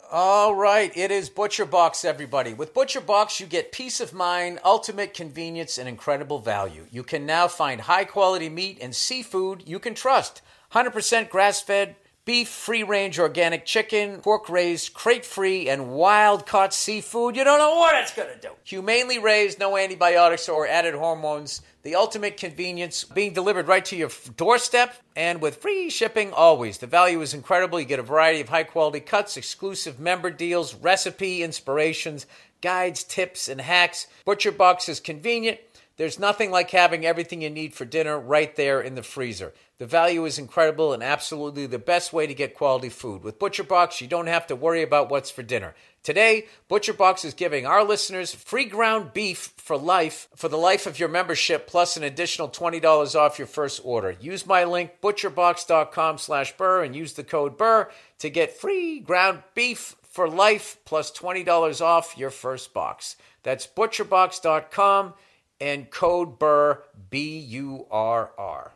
All right, it is Butcher Box, everybody. With Butcher Box, you get peace of mind, ultimate convenience, and incredible value. You can now find high-quality meat and seafood you can trust. 100% grass-fed, beef, free-range organic chicken, pork-raised, crate-free, and wild-caught seafood. You don't know what it's going to do. Humanely raised, no antibiotics or added hormones. The ultimate convenience, being delivered right to your doorstep and with free shipping always. The value is incredible. You get a variety of high-quality cuts, exclusive member deals, recipe inspirations, guides, tips, and hacks. Butcher Box is convenient. There's nothing like having everything you need for dinner right there in the freezer. The value is incredible and absolutely the best way to get quality food. With Butcher Box, you don't have to worry about what's for dinner. Today, Butcher Box is giving our listeners free ground beef for life, for the life of your membership, plus an additional $20 off your first order. Use my link, butcherbox.com/Burr, and use the code Burr to get free ground beef for life, plus $20 off your first box. That's butcherbox.com and code Burr, B-U-R-R.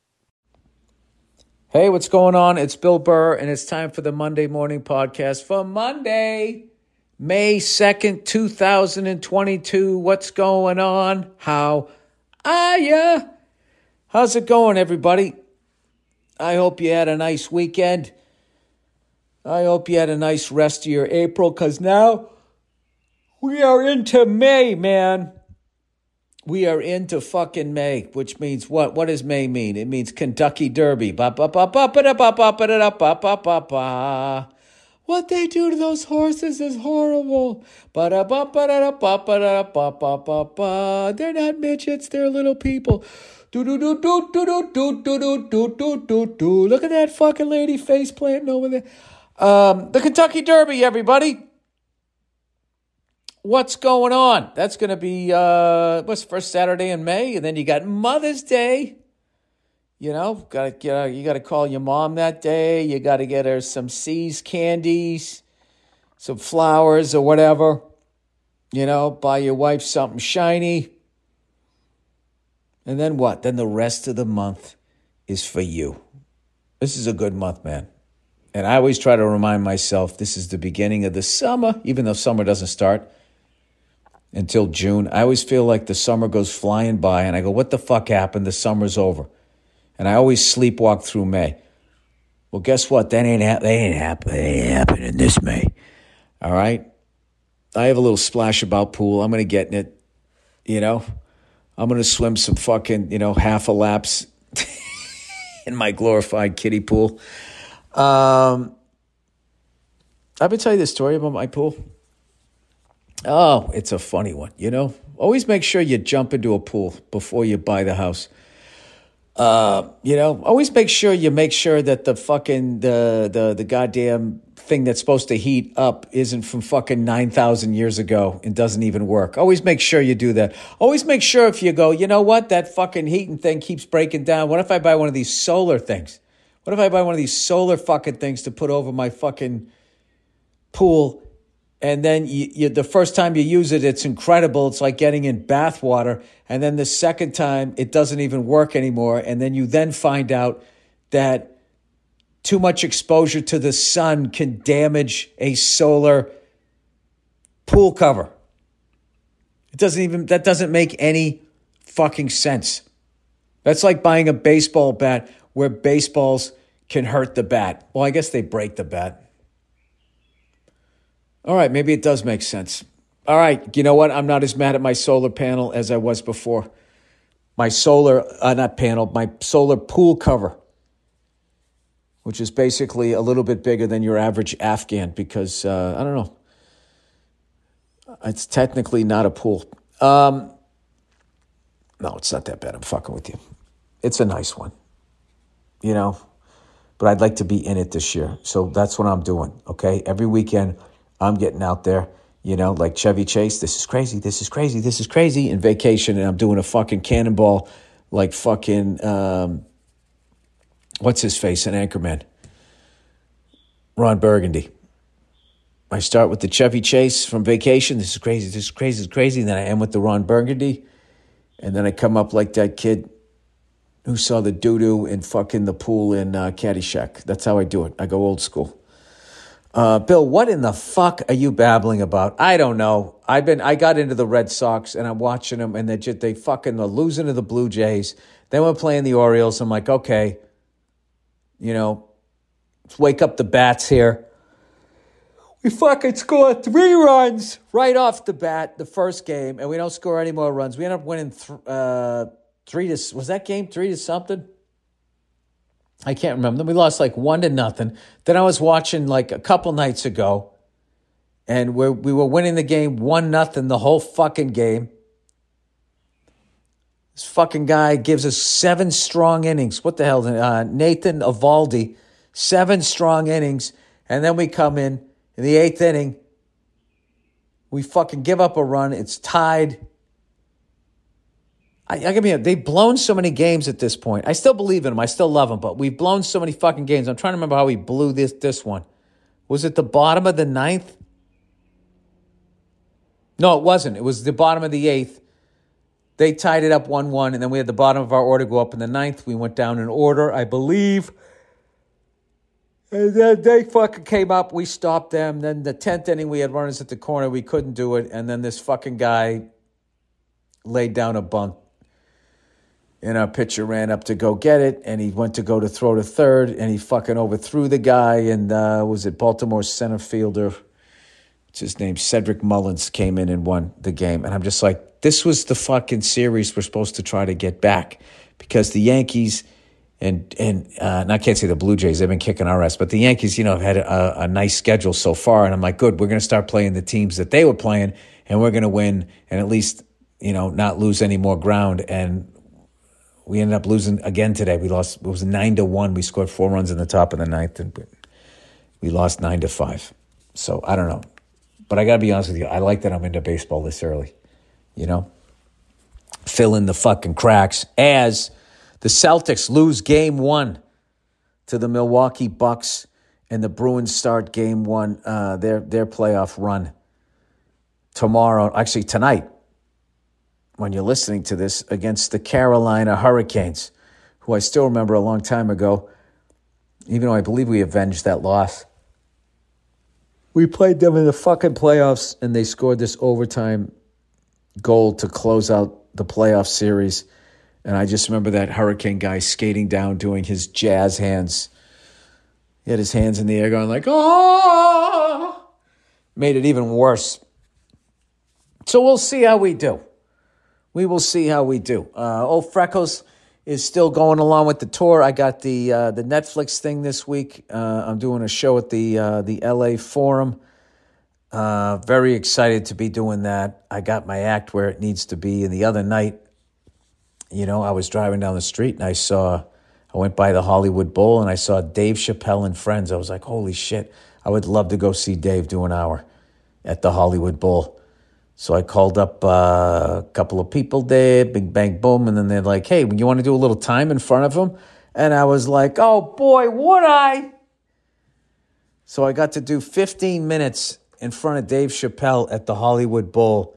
Hey, what's going on? It's Bill Burr, and it's time for the Monday Morning Podcast for Monday, May 2nd, 2022. What's going on? How are ya? How's it going, everybody? I hope you had a nice weekend. I hope you had a nice rest of your April, because now we are into May, man. We are into fucking May, which means what? What does May mean? It means Kentucky Derby. What they do to those horses is horrible. They're not midgets, they're little people. Look at that fucking lady face planting over there. The Kentucky Derby, everybody. What's going on? That's going to be, what's the first Saturday in May? And then you got Mother's Day. You know, you got to call your mom that day. You got to get her some C's candies, some flowers or whatever. You know, buy your wife something shiny. And then what? Then the rest of the month is for you. This is a good month, man. And I always try to remind myself this is the beginning of the summer, even though summer doesn't start until June. I always feel like the summer goes flying by, and I go, what the fuck happened? The summer's over. And I always sleepwalk through May. Well, guess what? That ain't happening this May. All right? I have a little splash about pool. I'm going to get in it, you know? I'm going to swim some fucking, half a laps in my glorified kiddie pool. I've been telling you this story about my pool. Oh, it's a funny one, Always make sure you jump into a pool before you buy the house. Always make sure that the fucking, the goddamn thing that's supposed to heat up isn't from fucking 9,000 years ago and doesn't even work. Always make sure you do that. Always make sure if you go, you know what, that fucking heating thing keeps breaking down. What if I buy one of these solar things? What if I buy one of these solar fucking things to put over my fucking pool? And then you the first time you use it, it's incredible. It's like getting in bath water. And then the second time, it doesn't even work anymore. And then you find out that too much exposure to the sun can damage a solar pool cover. That doesn't make any fucking sense. That's like buying a baseball bat where baseballs can hurt the bat. Well, I guess they break the bat. All right, maybe it does make sense. All right, you know what? I'm not as mad at my solar panel as I was before. My solar, my solar pool cover, which is basically a little bit bigger than your average Afghan because, I don't know, it's technically not a pool. No, it's not that bad. I'm fucking with you. It's a nice one, but I'd like to be in it this year. So that's what I'm doing, okay? Every weekend, I'm getting out there, like Chevy Chase. This is crazy. In vacation, and I'm doing a fucking cannonball like fucking, what's his face, an Anchorman? Ron Burgundy. I start with the Chevy Chase from vacation. This is crazy. And then I end with the Ron Burgundy. And then I come up like that kid who saw the doo-doo in fucking the pool in Caddyshack. That's how I do it. I go old school. Bill, what in the fuck are you babbling about? I don't know. I got into the Red Sox and I'm watching them and they fucking are losing to the Blue Jays. Then we're playing the Orioles. I'm like, okay, let's wake up the bats here. We fucking scored 3 runs right off the bat the first game, and we don't score any more runs. We end up winning 3-0. Was that game 3-0? I can't remember. Then we lost like 1-0. Then I was watching like a couple nights ago, and we were winning the game 1-0 the whole fucking game. This fucking guy gives us 7 strong innings. What the hell? Nathan Eovaldi, 7 strong innings, and then we come in the 8th inning. We fucking give up a run. It's tied. They've blown so many games at this point. I still believe in them. I still love them, but we've blown so many fucking games. I'm trying to remember how we blew this one. Was it the bottom of the 9th? No, it wasn't. It was the bottom of the 8th. They tied it up 1-1, and then we had the bottom of our order go up in the 9th. We went down in order, I believe. And then they fucking came up. We stopped them. Then the 10th inning, we had runners at the corner. We couldn't do it. And then this fucking guy laid down a bunt. And our pitcher ran up to go get it, and he went to go to throw to third, and he fucking overthrew the guy. And was it Baltimore's center fielder? What's his name? Cedric Mullins came in and won the game. And I'm just like, this was the fucking series we're supposed to try to get back, because the Yankees and I can't say the Blue Jays, they've been kicking our ass, but the Yankees, have had a nice schedule so far. And I'm like, good, we're going to start playing the teams that they were playing, and we're going to win and at least, not lose any more ground. And we ended up losing again today. We lost. It was 9-1. We scored 4 runs in the top of the 9th, and we lost 9-5. So I don't know, but I got to be honest with you. I like that I'm into baseball this early. Fill in the fucking cracks as the Celtics lose Game 1 to the Milwaukee Bucks, and the Bruins start Game 1, their playoff run tomorrow. Actually, tonight, when you're listening to this, against the Carolina Hurricanes, who I still remember a long time ago, even though I believe we avenged that loss. We played them in the fucking playoffs, and they scored this overtime goal to close out the playoff series. And I just remember that Hurricane guy skating down, doing his jazz hands. He had his hands in the air going like, oh! Made it even worse. So we'll see how we do. We will see how we do. Old Freckles is still going along with the tour. I got the Netflix thing this week. I'm doing a show at the LA Forum. Very excited to be doing that. I got my act where it needs to be. And the other night, I was driving down the street and I went by the Hollywood Bowl and I saw Dave Chappelle and Friends. I was like, holy shit, I would love to go see Dave do an hour at the Hollywood Bowl. So I called up a couple of people there, bing, bang, boom. And then they're like, hey, you want to do a little time in front of him? And I was like, oh boy, would I? So I got to do 15 minutes in front of Dave Chappelle at the Hollywood Bowl.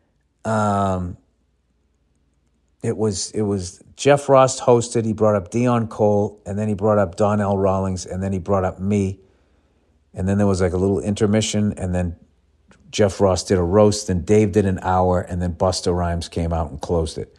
It was Jeff Ross hosted. He brought up Dion Cole, and then he brought up Donnell Rawlings, and then he brought up me. And then there was like a little intermission, and then Jeff Ross did a roast, and Dave did an hour, and then Busta Rhymes came out and closed it.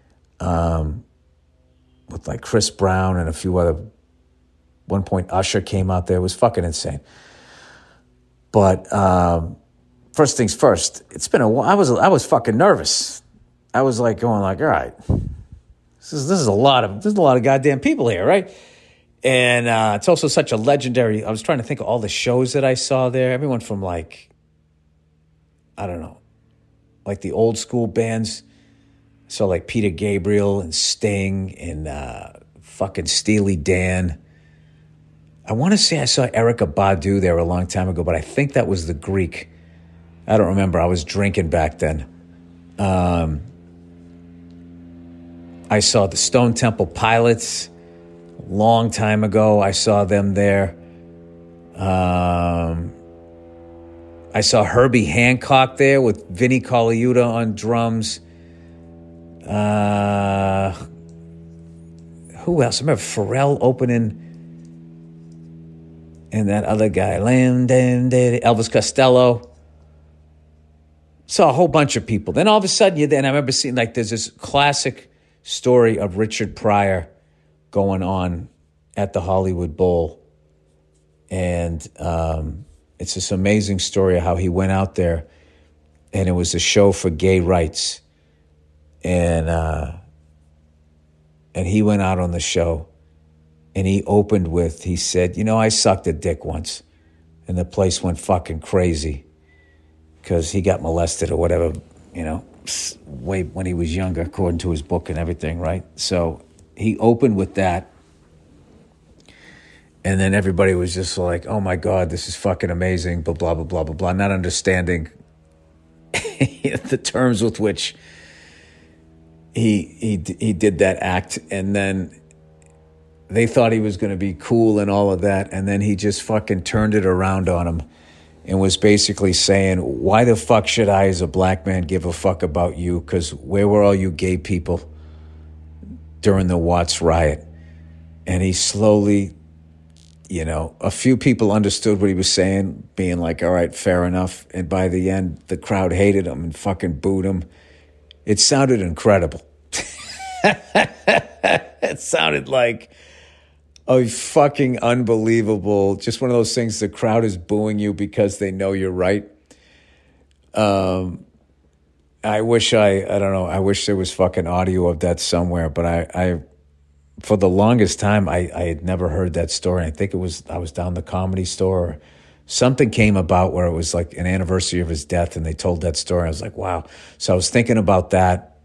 With like Chris Brown and a few other. One point Usher came out there. It was fucking insane. But first things first, it's been a while. I was fucking nervous. I was like going like, all right, this is a lot of goddamn people here, right? And it's also such a legendary. I was trying to think of all the shows that I saw there. Everyone from like, I don't know, like the old school bands. I saw like Peter Gabriel and Sting and fucking Steely Dan. I want to say I saw Erykah Badu there a long time ago, but I think that was the Greek. I don't remember. I was drinking back then. I saw the Stone Temple Pilots a long time ago. I saw them there. I saw Herbie Hancock there with Vinnie Colaiuta on drums. Who else? I remember Pharrell opening. and that other guy, Elvis Costello. Saw a whole bunch of people. Then all of a sudden, and I remember seeing, like, there's this classic story of Richard Pryor going on at the Hollywood Bowl. And it's this amazing story of how he went out there, and it was a show for gay rights. And he went out on the show, and he opened with, he said, I sucked a dick once. And the place went fucking crazy because he got molested or whatever, way when he was younger, according to his book and everything, right? So he opened with that. And then everybody was just like, oh my God, this is fucking amazing, blah, blah, blah, blah, blah, blah, not understanding the terms with which he did that act. And then they thought he was going to be cool and all of that. And then he just fucking turned it around on him and was basically saying, why the fuck should I, as a black man, give a fuck about you? Because where were all you gay people during the Watts riot? And he slowly, a few people understood what he was saying, being like, all right, fair enough. And by the end, the crowd hated him and fucking booed him. It sounded incredible. It sounded like a fucking unbelievable, just one of those things, the crowd is booing you because they know you're right. I wish I wish there was fucking audio of that somewhere, but I for the longest time, I had never heard that story. I think I was down the Comedy Store, or something came about where it was like an anniversary of his death, and they told that story. I was like, wow. So I was thinking about that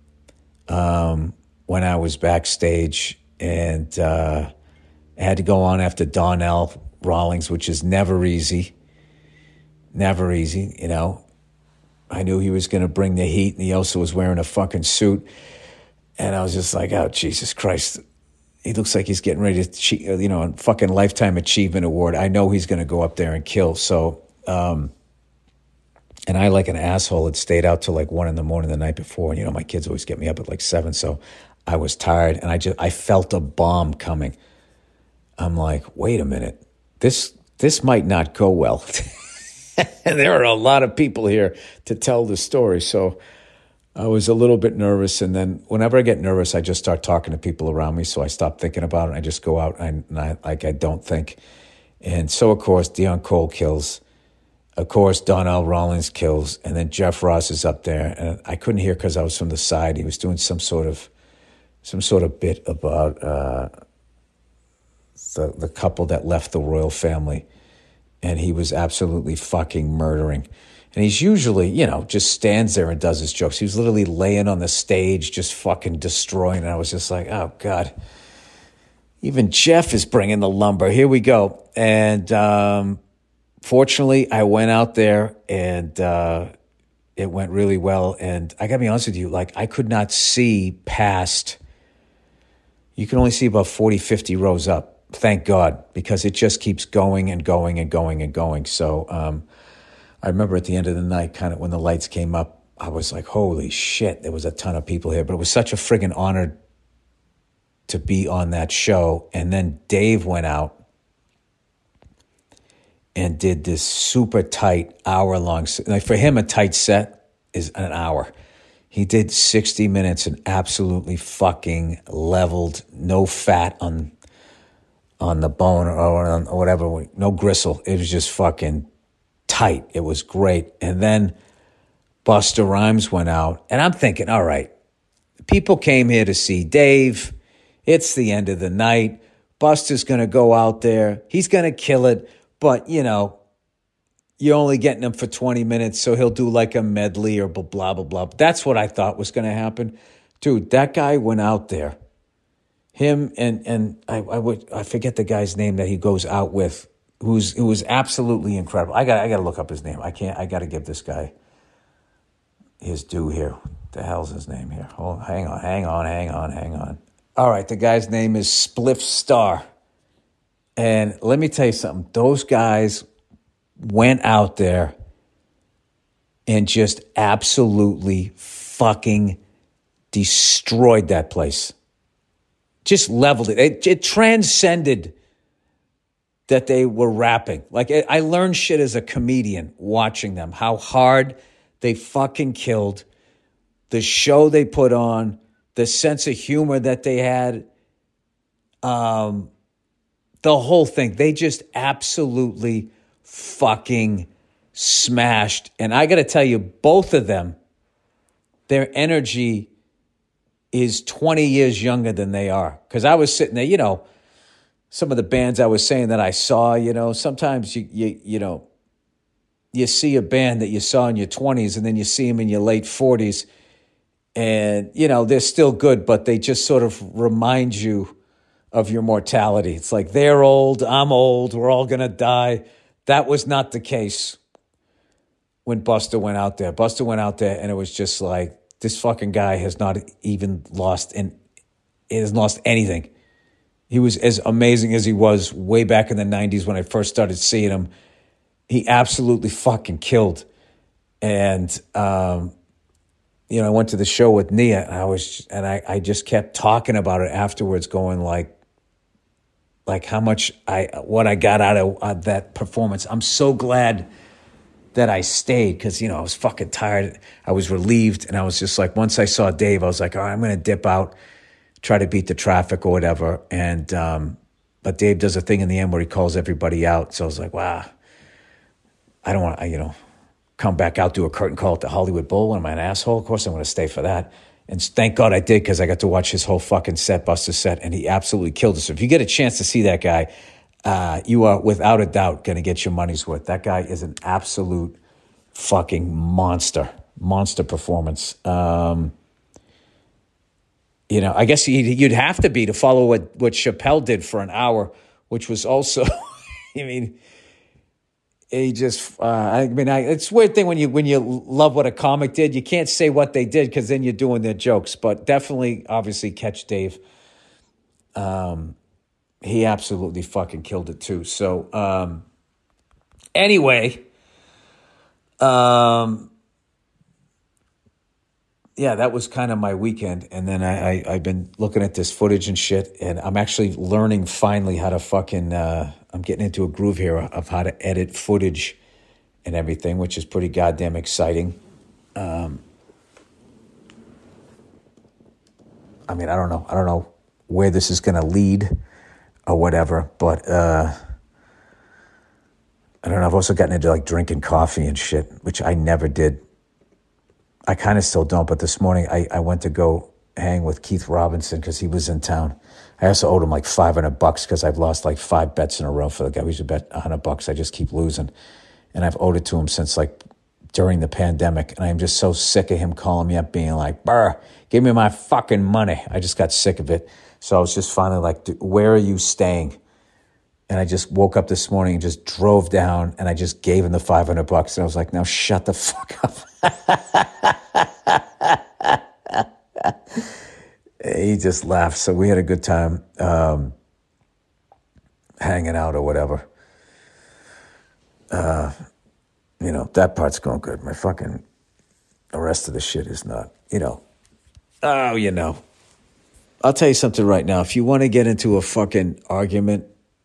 when I was backstage, and I had to go on after Donnell Rawlings, which is never easy. Never easy, I knew he was going to bring the heat, and he also was wearing a fucking suit. And I was just like, oh, Jesus Christ. He looks like he's getting ready to, a fucking Lifetime Achievement Award. I know he's going to go up there and kill. So, and I, like an asshole, had stayed out till like 1 a.m. the night before. And, my kids always get me up at like 7. So I was tired, and I felt a bomb coming. I'm like, wait a minute. This might not go well. And there are a lot of people here to tell the story. So I was a little bit nervous, and then whenever I get nervous, I just start talking to people around me, so I stop thinking about it. I just go out, and I don't think. And so, of course, Dion Cole kills. Of course, Donnell Rawlings kills, and then Jeff Ross is up there. And I couldn't hear because I was from the side. He was doing some sort of bit about the couple that left the royal family, and he was absolutely fucking murdering. And he's usually, just stands there and does his jokes. He was literally laying on the stage, just fucking destroying. And I was just like, oh, God. Even Jeff is bringing the lumber. Here we go. And fortunately, I went out there, and it went really well. And I got to be honest with you, like, I could not see past, you can only see about 40, 50 rows up. Thank God, because it just keeps going and going and going and going. So, I remember at the end of the night, kind of when the lights came up, I was like, holy shit, there was a ton of people here. But it was such a friggin' honor to be on that show. And then Dave went out and did this super tight hour-long, like for him, a tight set is an hour. He did 60 minutes and absolutely fucking leveled, no fat on the bone or on whatever, no gristle. It was just fucking tight. It was great. And then Busta Rhymes went out, and I'm thinking, all right, people came here to see Dave. It's the end of the night. Busta's going to go out there. He's going to kill it. But, you're only getting him for 20 minutes, so he'll do like a medley or blah, blah, blah. That's what I thought was going to happen. Dude, that guy went out there. Him and I forget the guy's name that he goes out with, who was absolutely incredible. I got to look up his name. I got to give this guy his due here. What the hell's his name here? Oh, hang on. All right, the guy's name is Spliff Star. And let me tell you something. Those guys went out there and just absolutely fucking destroyed that place. Just leveled it. It transcended that they were rapping. Like, I learned shit as a comedian watching them, how hard they fucking killed, the show they put on, the sense of humor that they had, the whole thing. They just absolutely fucking smashed. And I got to tell you, both of them, their energy is 20 years younger than they are. Because I was sitting there, you know, some of the bands I was saying that I saw, you know, sometimes you know, you see a band that you saw in your 20s and then you see them in your late 40s and, you know, they're still good, but they just sort of remind you of your mortality. It's like they're old, I'm old, we're all going to die. That was not the case when Buster went out there. Buster went out there and it was just like, this fucking guy has not even lost anything. He was as amazing as he was way back in the 90s when I first started seeing him. He absolutely fucking killed. And, you know, I went to the show with Nia and I just kept talking about it afterwards, going like how much what I got out of that performance. I'm so glad that I stayed because, you know, I was fucking tired. I was relieved. And I was just like, once I saw Dave, I was like, all right, I'm going to dip out, try to beat the traffic or whatever. And, but Dave does a thing in the end where he calls everybody out. So I was like, wow, I don't want to, you know, come back out, do a curtain call at the Hollywood Bowl. Am I an asshole? Of course I'm going to stay for that. And thank God I did, because I got to watch his whole fucking set, Buster's set, and he absolutely killed us. So if you get a chance to see that guy, you are without a doubt going to get your money's worth. That guy is an absolute fucking monster performance. You know, I guess you'd have to be to follow what Chappelle did for an hour, which was also, I mean, he just, it's a weird thing when you love what a comic did. You can't say what they did because then you're doing their jokes. But definitely, obviously, catch Dave. He absolutely fucking killed it too. So, anyway, yeah, that was kind of my weekend. And then I've been looking at this footage and shit, and I'm actually learning finally how to fucking, I'm getting into a groove here of how to edit footage and everything, which is pretty goddamn exciting. I mean, I don't know where this is going to lead or whatever, but I don't know. I've also gotten into like drinking coffee and shit, which I never did. I kind of still don't, but this morning I went to go hang with Keith Robinson because he was in town. I also owed him like $500 because I've lost like 5 bets in a row for the guy. We used to bet $100. I just keep losing. And I've owed it to him since like during the pandemic. And I'm just so sick of him calling me up being like, "Brr, give me my fucking money." I just got sick of it. So I was just finally like, "Where are you staying?" And I just woke up this morning and just drove down and I just gave him the $500. And I was like, "Now shut the fuck up." He just laughed. So we had a good time hanging out or whatever. You know, that part's going good. My fucking, the rest of the shit is not, you know. Oh, you know. I'll tell you something right now. If you want to get into a fucking argument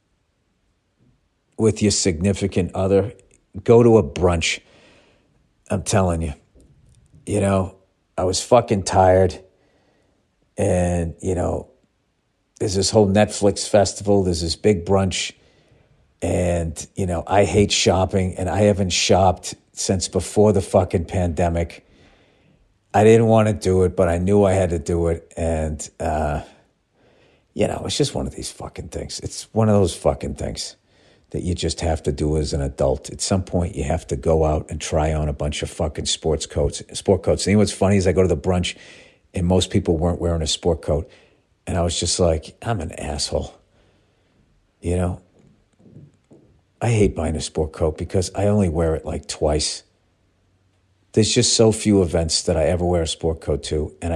with your significant other, go to a brunch. I'm telling you. You know, I was fucking tired. And, you know, there's this whole Netflix festival. There's this big brunch. And, you know, I hate shopping. And I haven't shopped since before the fucking pandemic. I didn't want to do it, but I knew I had to do it. And, you know, it's just one of these fucking things. It's one of those fucking things that you just have to do as an adult. At some point, you have to go out and try on a bunch of fucking sport coats. And you know what's funny is I go to the brunch and most people weren't wearing a sport coat. And I was just like, I'm an asshole. You know? I hate buying a sport coat because I only wear it like twice. There's just so few events that I ever wear a sport coat to. And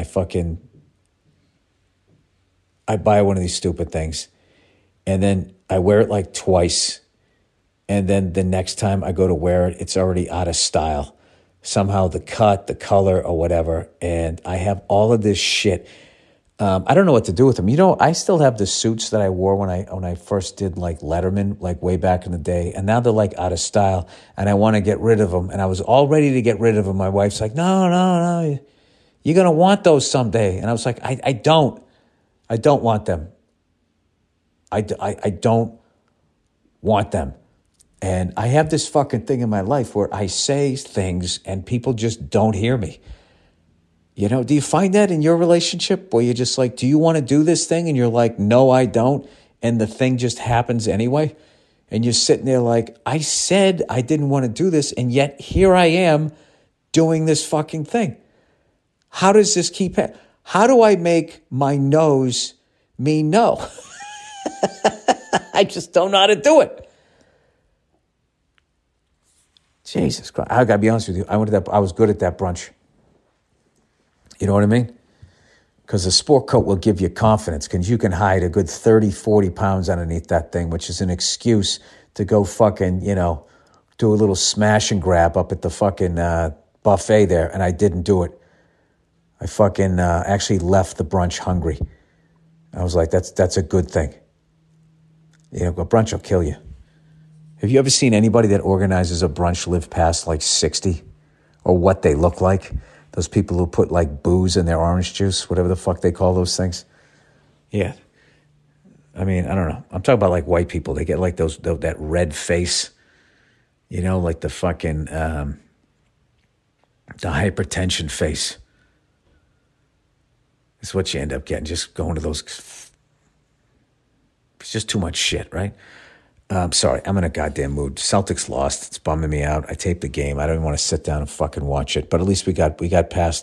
I buy one of these stupid things. And then I wear it like twice. And then the next time I go to wear it, it's already out of style. Somehow the cut, the color, or whatever. And I have all of this shit. I don't know what to do with them. I still have the suits that I wore when I first did like Letterman, like way back in the day, and now they're like out of style, and I want to get rid of them. And I was all ready to get rid of them. My wife's like, no, you're gonna want those someday. And I was like, I don't want them. I don't want them. And I have this fucking thing in my life where I say things and people just don't hear me. Do you find that in your relationship where you're just like, do you want to do this thing? And you're like, no, I don't. And the thing just happens anyway. And you're sitting there like, I said I didn't want to do this. And yet here I am doing this fucking thing. How does this keep happening? How do I make my no's mean no? I just don't know how to do it. Jesus Christ. I got to be honest with you. I was good at that brunch. You know what I mean? Because the sport coat will give you confidence because you can hide a good 30, 40 pounds underneath that thing, which is an excuse to go fucking, do a little smash and grab up at the fucking buffet there. And I didn't do it. I fucking actually left the brunch hungry. I was like, that's a good thing. A brunch will kill you. Have you ever seen anybody that organizes a brunch live past like 60 or what they look like? Those people who put like booze in their orange juice, whatever the fuck they call those things. Yeah. I mean, I don't know. I'm talking about like white people. They get like that red face, like the fucking, the hypertension face. It's what you end up getting, just going to those. It's just too much shit, right? Sorry, I'm in a goddamn mood. Celtics lost. It's bumming me out. I taped the game. I don't even want to sit down and fucking watch it. But at least we got past.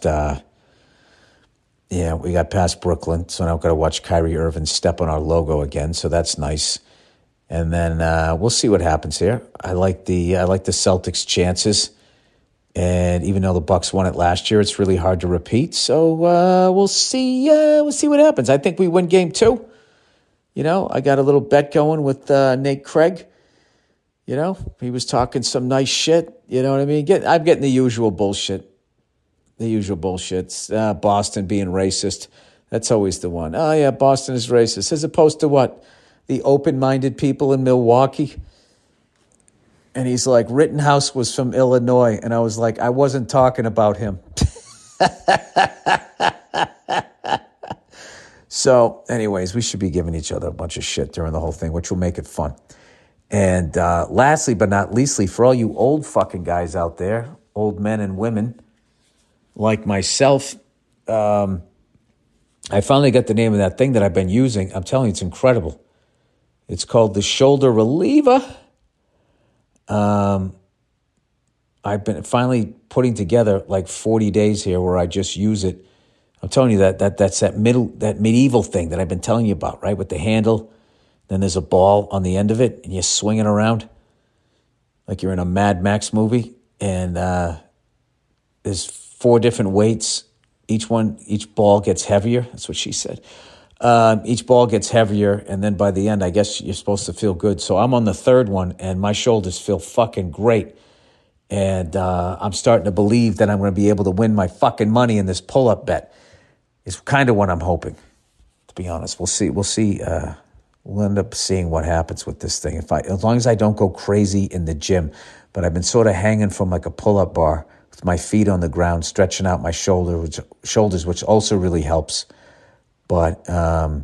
We got past Brooklyn. So now I've got to watch Kyrie Irving step on our logo again. So that's nice. And then we'll see what happens here. I like the Celtics' chances. And even though the Bucks won it last year, it's really hard to repeat. So we'll see. We'll see what happens. I think we win game 2. I got a little bet going with Nate Craig. He was talking some nice shit. You know what I mean? I'm getting the usual bullshit. Boston being racist. That's always the one. Oh, yeah, Boston is racist. As opposed to what? The open-minded people in Milwaukee. And he's like, Rittenhouse was from Illinois. And I was like, I wasn't talking about him. So, anyways, we should be giving each other a bunch of shit during the whole thing, which will make it fun. And lastly, but not leastly, for all you old fucking guys out there, old men and women like myself, I finally got the name of that thing that I've been using. I'm telling you, it's incredible. It's called the Shoulder Reliever. I've been finally putting together like 40 days here where I just use it. I'm telling you that's that medieval thing that I've been telling you about, right? With the handle, then there's a ball on the end of it, and you're swinging around like you're in a Mad Max movie. And there's 4 different weights. Each ball gets heavier. That's what she said. Each ball gets heavier, and then by the end, I guess you're supposed to feel good. So I'm on the 3rd one, and my shoulders feel fucking great. And I'm starting to believe that I'm going to be able to win my fucking money in this pull-up bet. It's kind of what I'm hoping, to be honest. We'll see. We'll end up seeing what happens with this thing. As long as I don't go crazy in the gym, but I've been sort of hanging from like a pull-up bar with my feet on the ground, stretching out my shoulders, which also really helps. But I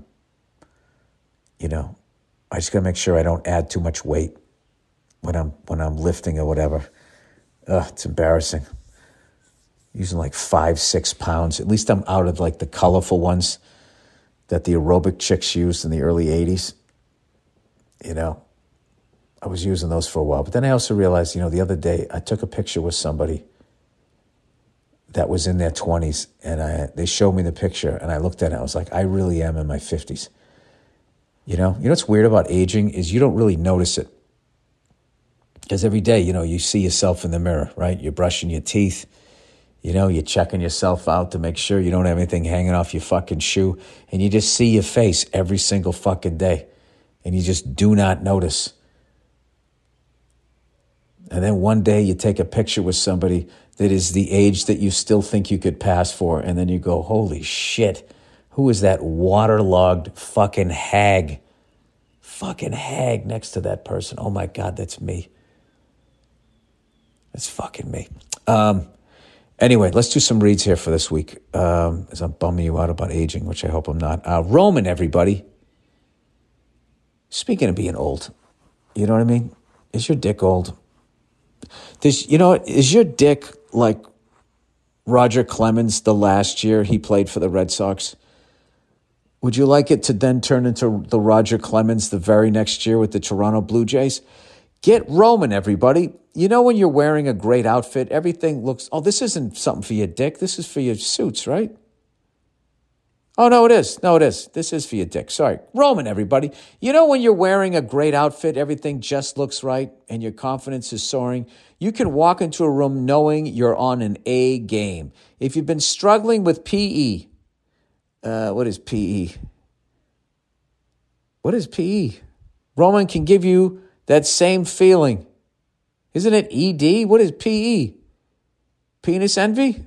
just gotta make sure I don't add too much weight when I'm lifting or whatever. It's embarrassing. Using like 5-6 pounds. At least I'm out of like the colorful ones that the aerobic chicks used in the early 80s. I was using those for a while. But then I also realized, the other day I took a picture with somebody that was in their 20s, and they showed me the picture, and I looked at it, and I was like, I really am in my 50s. You know what's weird about aging is you don't really notice it. Because every day, you see yourself in the mirror, right? You're brushing your teeth. You're checking yourself out to make sure you don't have anything hanging off your fucking shoe. And you just see your face every single fucking day. And you just do not notice. And then one day you take a picture with somebody that is the age that you still think you could pass for. And then you go, holy shit, Who is that waterlogged fucking hag? Fucking hag next to that person. Oh my God, that's me. That's fucking me. Anyway, let's do some reads here for this week. As I'm bumming you out about aging, which I hope I'm not. Roman, everybody. Speaking of being old, you know what I mean? Is your dick old? Is your dick like Roger Clemens the last year he played for the Red Sox? Would you like it to then turn into the Roger Clemens the very next year with the Toronto Blue Jays? Get Roman, everybody. You know when you're wearing a great outfit, everything looks... Oh, this isn't something for your dick. This is for your suits, right? Oh, no, it is. No, it is. This is for your dick. Sorry. Roman, everybody. You know when you're wearing a great outfit, everything just looks right and your confidence is soaring? You can walk into a room knowing you're on an A game. If you've been struggling with PE... what is PE? What is PE? Roman can give you that same feeling. Isn't it ED? What is PE? Penis envy?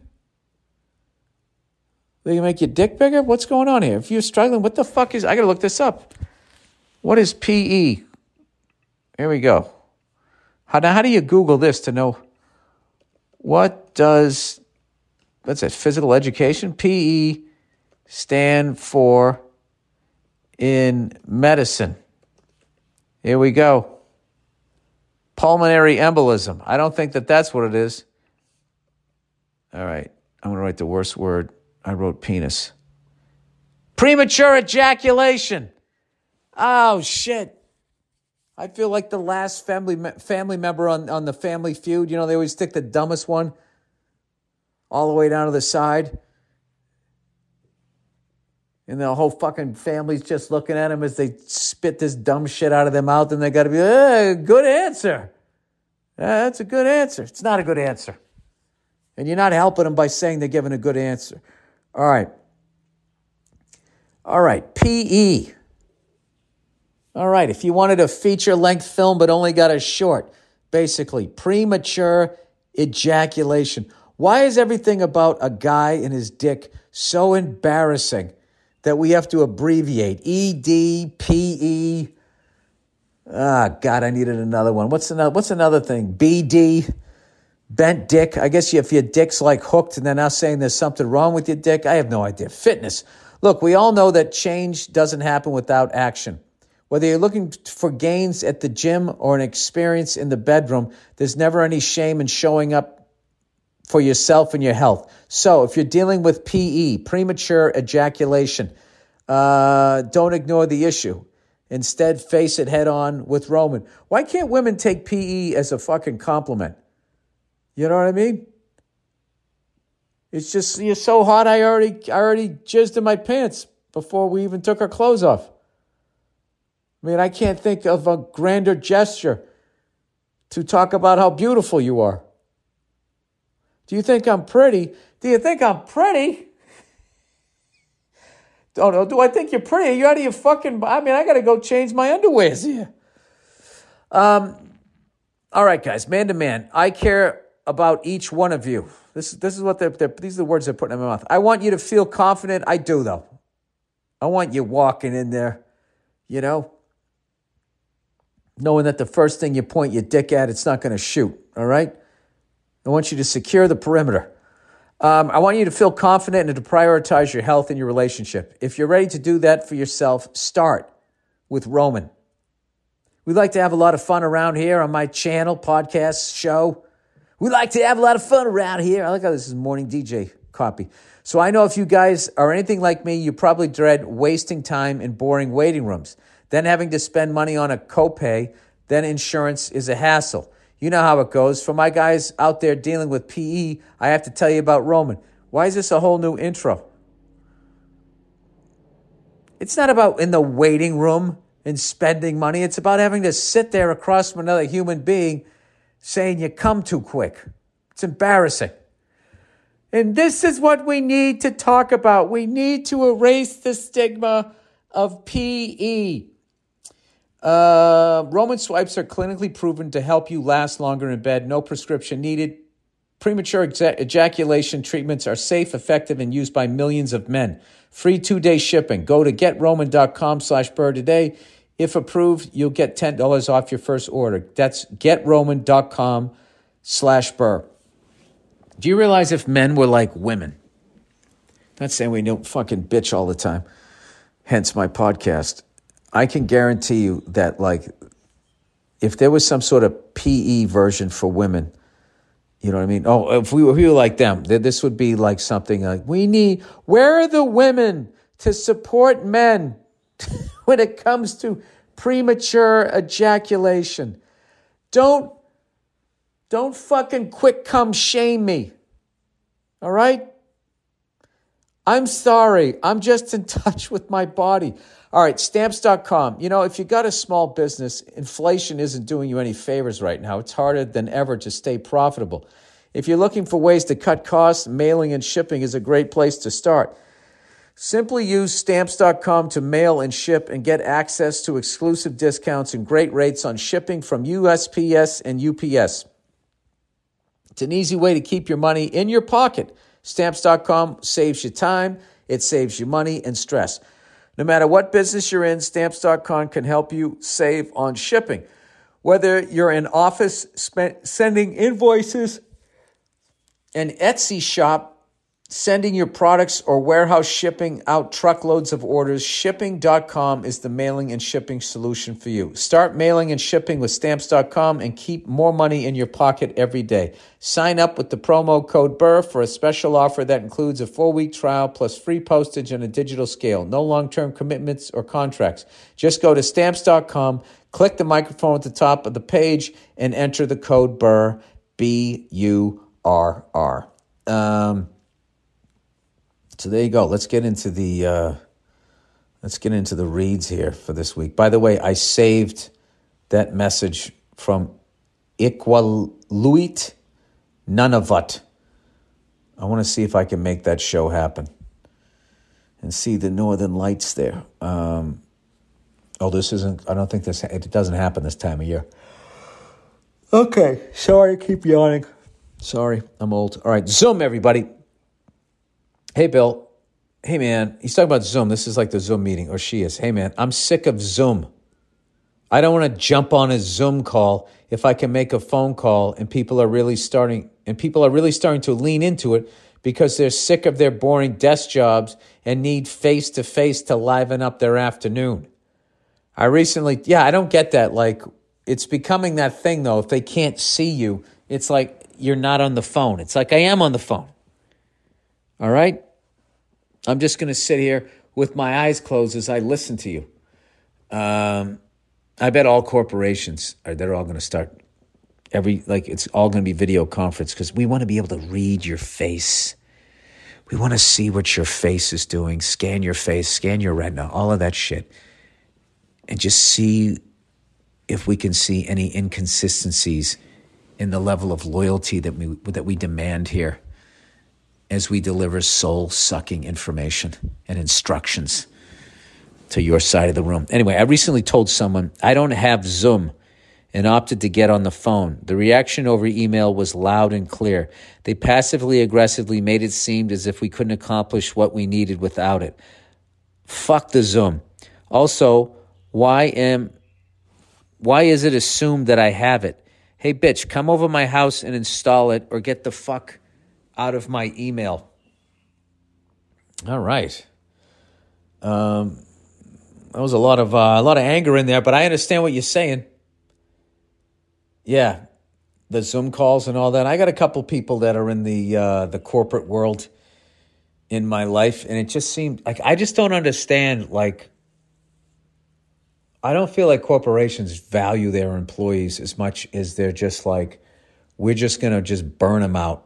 They can make your dick bigger? What's going on here? If you're struggling, what the fuck is... I got to look this up. What is PE? Here we go. How do you Google this to know what does... What's that? Physical education? PE... stand for in medicine. Here we go. Pulmonary embolism. I don't think that's what it is. All right. I'm going to write the worst word. I wrote penis. Premature ejaculation. Oh, shit. I feel like the last family member on the Family Feud. You know, they always stick the dumbest one all the way down to the side. And the whole fucking family's just looking at him as they spit this dumb shit out of their mouth, and they got to be, good answer. That's a good answer. It's not a good answer. And you're not helping them by saying they're giving a good answer. All right. PE. All right. If you wanted a feature-length film but only got a short, basically, premature ejaculation. Why is everything about a guy and his dick so embarrassing that we have to abbreviate? ED, PE. God, I needed another one. What's another thing? BD, bent dick. I guess if your dick's like hooked and they're now saying there's something wrong with your dick, I have no idea. Fitness. Look, we all know that change doesn't happen without action. Whether you're looking for gains at the gym or an experience in the bedroom, there's never any shame in showing up for yourself and your health. So if you're dealing with PE, premature ejaculation, don't ignore the issue. Instead, face it head on with Roman. Why can't women take PE as a fucking compliment? You know what I mean? It's just, you're so hot, I already jizzed in my pants before we even took our clothes off. I mean, I can't think of a grander gesture to talk about how beautiful you are. Do you think I'm pretty? Do you think I'm pretty? Don't know. Do I think you're pretty? Are you out of your fucking... I mean, I got to go change my underwears here. All right, guys. Man to man. I care about each one of you. This is what these are the words they're putting in my mouth. I want you to feel confident. I do, though. I want you walking in there, you know, knowing that the first thing you point your dick at, it's not going to shoot, all right? I want you to secure the perimeter. I want you to feel confident and to prioritize your health and your relationship. If you're ready to do that for yourself, start with Roman. We like to have a lot of fun around here on my channel, podcast, show. We like to have a lot of fun around here. I like how this is morning DJ copy. So I know if you guys are anything like me, you probably dread wasting time in boring waiting rooms, then having to spend money on a copay, then insurance is a hassle. You know how it goes. For my guys out there dealing with PE, I have to tell you about Roman. Why is this a whole new intro? It's not about in the waiting room and spending money. It's about having to sit there across from another human being saying you come too quick. It's embarrassing. And this is what we need to talk about. We need to erase the stigma of PE. Roman swipes are clinically proven to help you last longer in bed. No prescription needed. Premature ejaculation treatments are safe, effective, and used by millions of men. Free 2-day shipping. Go to GetRoman.com/Burr today. If approved, you'll get $10 off your first order. That's GetRoman.com/Burr. Do you realize if men were like women? Not saying we don't fucking bitch all the time, hence my podcast. I can guarantee you that, like, if there was some sort of PE version for women, you know what I mean? Oh, if we were like them, this would be like something like, where are the women to support men when it comes to premature ejaculation? Don't fucking quick come shame me. All right? I'm sorry. I'm just in touch with my body. All right, Stamps.com. You know, if you got a small business, inflation isn't doing you any favors right now. It's harder than ever to stay profitable. If you're looking for ways to cut costs, mailing and shipping is a great place to start. Simply use Stamps.com to mail and ship and get access to exclusive discounts and great rates on shipping from USPS and UPS. It's an easy way to keep your money in your pocket. Stamps.com saves you time, it saves you money and stress. No matter what business you're in, Stamps.com can help you save on shipping. Whether you're in office sending invoices, an Etsy shop, sending your products, or warehouse shipping out truckloads of orders, Shipping.com is the mailing and shipping solution for you. Start mailing and shipping with Stamps.com and keep more money in your pocket every day. Sign up with the promo code BURR for a special offer that includes a 4-week trial plus free postage and a digital scale. No long-term commitments or contracts. Just go to Stamps.com, click the microphone at the top of the page, and enter the code BURR, BURR. So there you go. Let's get into the reads here for this week. By the way, I saved that message from Iqaluit Nunavut. I want to see if I can make that show happen and see the northern lights there. This isn't. I don't think this. It doesn't happen this time of year. Okay, sorry, I keep yawning. Sorry, I'm old. All right, Zoom, everybody. Hey, Bill. Hey, man. He's talking about Zoom. This is like the Zoom meeting, or she is. Hey, man, I'm sick of Zoom. I don't want to jump on a Zoom call if I can make a phone call, and people are really starting to lean into it because they're sick of their boring desk jobs and need face-to-face to liven up their afternoon. I don't get that. Like, it's becoming that thing, though. If they can't see you, it's like you're not on the phone. It's like I am on the phone. All right? I'm just going to sit here with my eyes closed as I listen to you. I bet all corporations, they're all going to start it's all going to be video conference because we want to be able to read your face. We want to see what your face is doing, scan your face, scan your retina, all of that shit. And just see if we can see any inconsistencies in the level of loyalty that we demand here as we deliver soul-sucking information and instructions to your side of the room. Anyway, I recently told someone I don't have Zoom and opted to get on the phone. The reaction over email was loud and clear. They passively-aggressively made it seem as if we couldn't accomplish what we needed without it. Fuck the Zoom. Also, why is it assumed that I have it? Hey, bitch, come over my house and install it or get the fuck out of my email. All right. There was a lot of anger in there, but I understand what you're saying. Yeah, the Zoom calls and all that. I got a couple people that are in the corporate world in my life, and it just seemed like I just don't understand. Like, I don't feel like corporations value their employees as much as they're just like, we're just gonna just burn them out.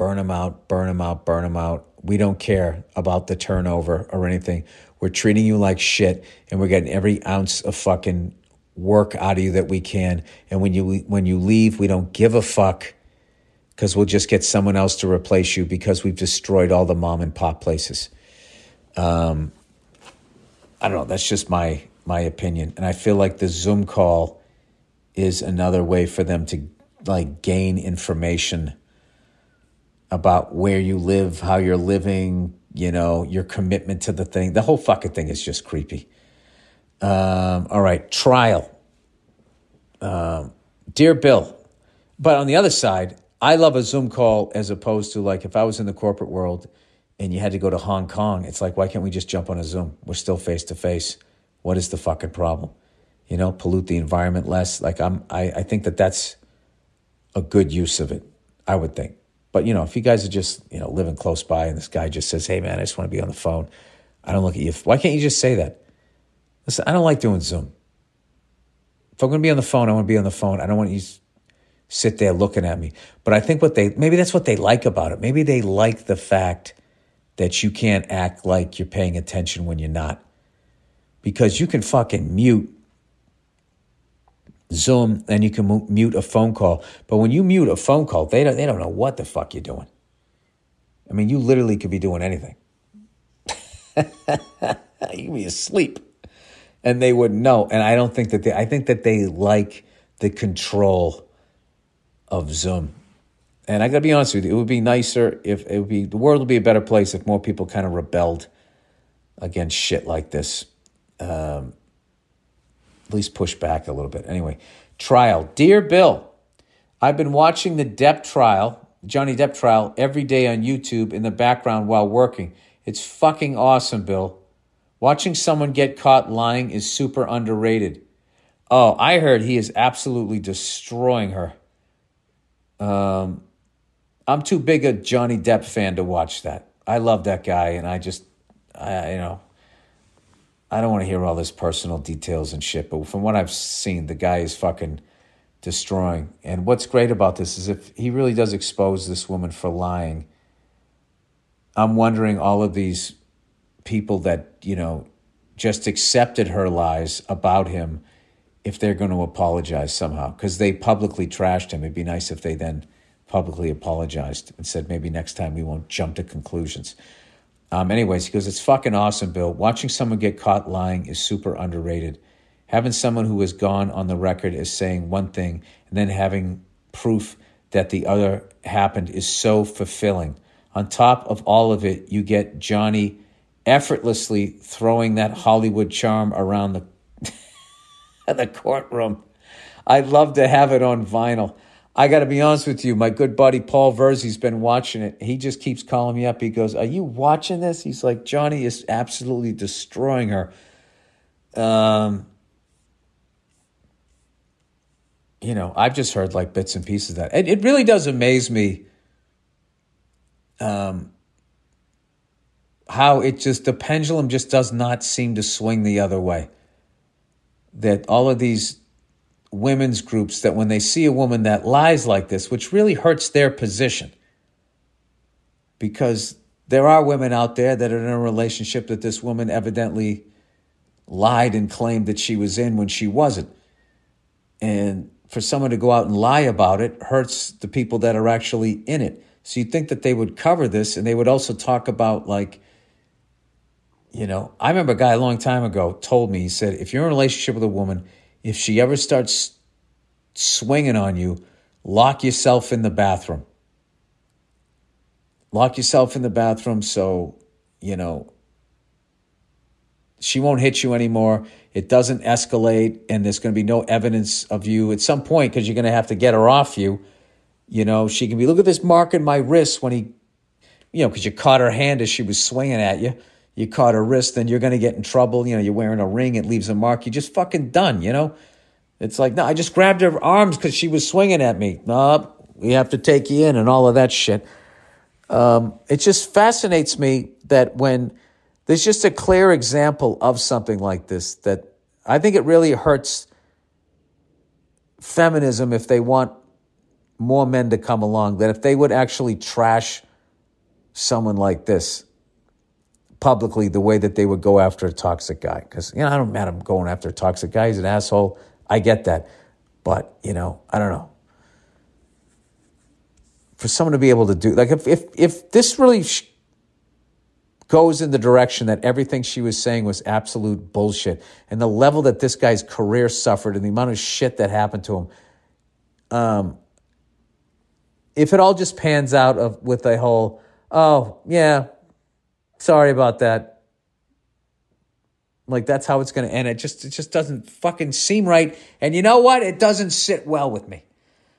We don't care about the turnover or anything. We're treating you like shit, and we're getting every ounce of fucking work out of you that we can. And when you leave, we don't give a fuck because we'll just get someone else to replace you because we've destroyed all the mom and pop places. I don't know. That's just my opinion. And I feel like the Zoom call is another way for them to like gain information about where you live, how you're living, your commitment to the thing. The whole fucking thing is just creepy. All right, trial. Dear Bill, but on the other side, I love a Zoom call as opposed to like if I was in the corporate world and you had to go to Hong Kong, it's like, why can't we just jump on a Zoom? We're still face to face. What is the fucking problem? Pollute the environment less. Like I think that's a good use of it, I would think. But, if you guys are just, living close by and this guy just says, hey, man, I just want to be on the phone. I don't look at you. Why can't you just say that? Listen, I don't like doing Zoom. If I'm going to be on the phone, I want to be on the phone. I don't want you to sit there looking at me. But I think maybe that's what they like about it. Maybe they like the fact that you can't act like you're paying attention when you're not. Because you can fucking mute Zoom and you can mute a phone call. But when you mute a phone call, they don't know what the fuck you're doing. I mean, you literally could be doing anything. You could be asleep. And they wouldn't know. And I think that they like the control of Zoom. And I got to be honest with you, it would be nicer the world would be a better place if more people kind of rebelled against shit like this. At least push back a little bit. Anyway, trial. Dear Bill, I've been watching the Johnny Depp trial every day on YouTube in the background while working. It's fucking awesome, Bill. Watching someone get caught lying is super underrated. Oh, I heard he is absolutely destroying her. I'm too big a Johnny Depp fan to watch that. I love that guy, and I don't want to hear all this personal details and shit, but from what I've seen, the guy is fucking destroying. And what's great about this is if he really does expose this woman for lying, I'm wondering all of these people that, just accepted her lies about him, if they're going to apologize somehow, because they publicly trashed him. It'd be nice if they then publicly apologized and said, maybe next time we won't jump to conclusions. Anyways, he goes, it's fucking awesome, Bill. Watching someone get caught lying is super underrated. Having someone who has gone on the record as saying one thing and then having proof that the other happened is so fulfilling. On top of all of it, you get Johnny effortlessly throwing that Hollywood charm around the courtroom. I'd love to have it on vinyl. I got to be honest with you, my good buddy Paul Verzi's been watching it. He just keeps calling me up. He goes, are you watching this? He's like, Johnny is absolutely destroying her. I've just heard like bits and pieces of that. It really does amaze me how the pendulum just does not seem to swing the other way. That all of these women's groups, that when they see a woman that lies like this, which really hurts their position, because there are women out there that are in a relationship that this woman evidently lied and claimed that she was in when she wasn't. And for someone to go out and lie about it hurts the people that are actually in it. So you'd think that they would cover this, and they would also talk about I remember a guy a long time ago told me, he said, if you're in a relationship with a woman, if she ever starts swinging on you, lock yourself in the bathroom. Lock yourself in the bathroom so, she won't hit you anymore. It doesn't escalate, and there's going to be no evidence of you at some point because you're going to have to get her off you. She can be, look at this mark in my wrist when he, because you caught her hand as she was swinging at you. You caught her wrist, then you're going to get in trouble. You're wearing a ring, it leaves a mark. You're just fucking done, It's like, no, I just grabbed her arms because she was swinging at me. No, we have to take you in and all of that shit. It just fascinates me that when there's just a clear example of something like this, that I think it really hurts feminism if they want more men to come along, that if they would actually trash someone like this publicly the way that they would go after a toxic guy. Because, I don't matter going after a toxic guy. He's an asshole. I get that. But, I don't know. For someone to be able to do, like, if this really goes in the direction that everything she was saying was absolute bullshit, and the level that this guy's career suffered and the amount of shit that happened to him, if it all just pans out with a whole, oh, yeah, sorry about that. Like, that's how it's going to end. It just doesn't fucking seem right. And you know what? It doesn't sit well with me.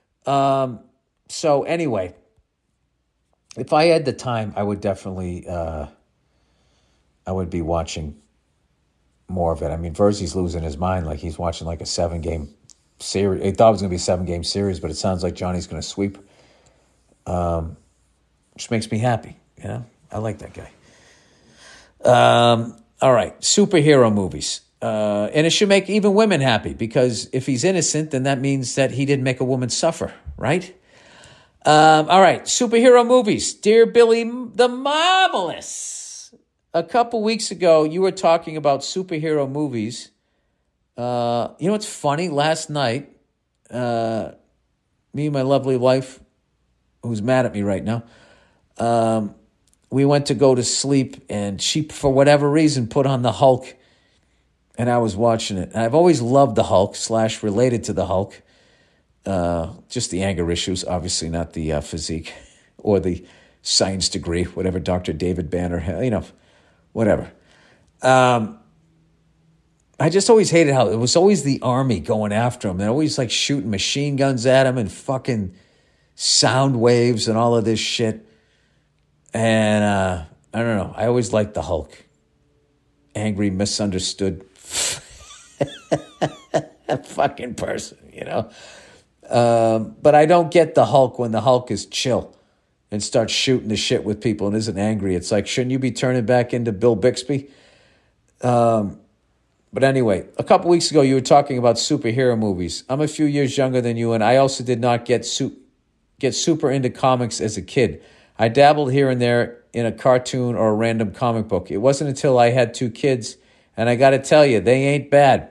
So anyway, if I had the time, I would definitely, I would be watching more of it. I mean, Verzi's losing his mind. Like, he's watching like a 7-game series. He thought it was going to be a 7-game series, but it sounds like Johnny's going to sweep. Which makes me happy. You know, I like that guy. All right, superhero movies. And it should make even women happy, because if he's innocent, then that means that he didn't make a woman suffer, right? All right, superhero movies. Dear Billy the Marvelous. A couple weeks ago, you were talking about superhero movies. You know what's funny? Last night, me and my lovely wife, who's mad at me right now, we went to go to sleep, and she, for whatever reason, put on the Hulk, and I was watching it. And I've always loved the Hulk / related to the Hulk. Just the anger issues, obviously not the physique or the science degree, whatever Dr. David Banner had, you know, whatever. I just always hated how it was always the army going after him. They're always like shooting machine guns at him and fucking sound waves and all of this shit. And I don't know. I always liked the Hulk. Angry, misunderstood fucking person, you know. But I don't get the Hulk when the Hulk is chill and starts shooting the shit with people and isn't angry. It's like, shouldn't you be turning back into Bill Bixby? But anyway, a couple weeks ago, you were talking about superhero movies. I'm a few years younger than you, and I also did not get super into comics as a kid. I dabbled here and there in a cartoon or a random comic book. It wasn't until I had 2 kids, and I got to tell you, they ain't bad.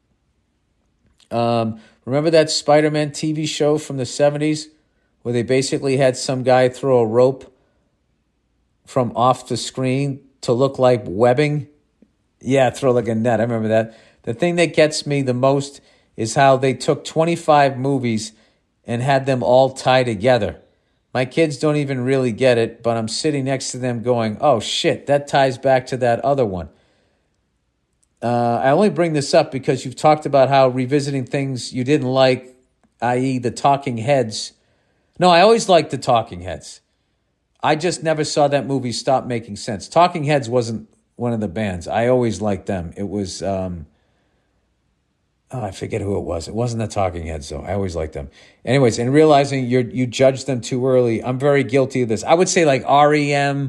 Remember that Spider-Man TV show from the 70s where they basically had some guy throw a rope from off the screen to look like webbing? Yeah, throw like a net. I remember that. The thing that gets me the most is how they took 25 movies and had them all tie together. My kids don't even really get it, but I'm sitting next to them going, oh shit, that ties back to that other one. I only bring this up because you've talked about how revisiting things you didn't like, i.e. the Talking Heads. No, I always liked the Talking Heads. I just never saw that movie stop making sense. Talking Heads wasn't one of the bands. I always liked them. It was, I forget who it was. It wasn't the Talking Heads, though. I always liked them. Anyways, and realizing you judged them too early, I'm very guilty of this. I would say like REM,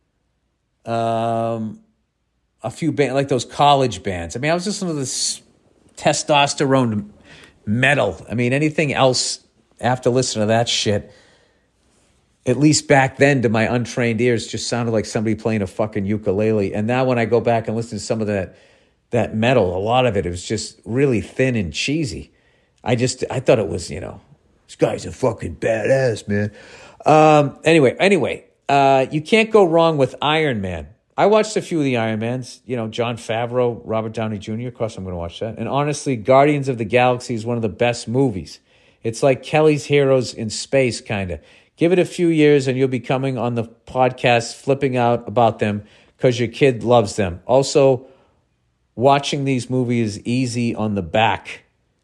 a few bands, like those college bands. I mean, I was listening to this testosterone metal. I mean, anything else after listening to that shit, at least back then to my untrained ears, just sounded like somebody playing a fucking ukulele. And now when I go back and listen to some of that metal, a lot of it was just really thin and cheesy. I thought it was, you know, this guy's a fucking badass, man. Anyway, you can't go wrong with Iron Man. I watched a few of the Iron Mans, you know, Jon Favreau, Robert Downey Jr. Of course, I'm going to watch that. And honestly, Guardians of the Galaxy is one of the best movies. It's like Kelly's Heroes in space, kind of. Give it a few years and you'll be coming on the podcast flipping out about them because your kid loves them. Also, watching these movies is easy on the back.